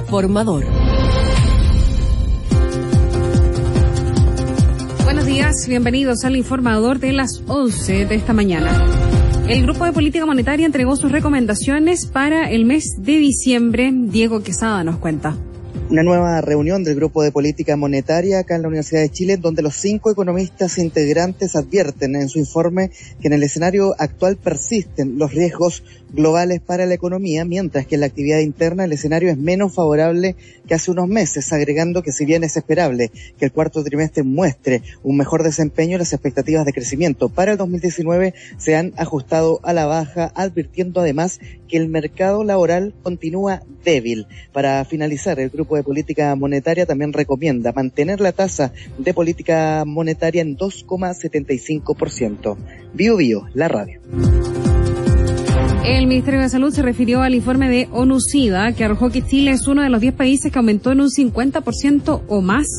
informador. Buenos días, bienvenidos al informador de las 11 de esta mañana. El Grupo de Política Monetaria entregó sus recomendaciones para el mes de diciembre. Diego Quesada nos cuenta. Una nueva reunión del Grupo de Política Monetaria acá en la Universidad de Chile, donde los 5 economistas integrantes advierten en su informe que en el escenario actual persisten los riesgos globales para la economía, mientras que en la actividad interna el escenario es menos favorable que hace unos meses, agregando que si bien es esperable que el cuarto trimestre muestre un mejor desempeño, las expectativas de crecimiento para el 2019 se han ajustado a la baja, advirtiendo además que el mercado laboral continúa débil. Para finalizar, el Grupo de Política Monetaria también recomienda mantener la tasa de política monetaria en 2,75%. Bio Bio, la radio. El Ministerio de Salud se refirió al informe de ONU-SIDA, que arrojó que Chile es uno de los 10 países que aumentó en un 50% o más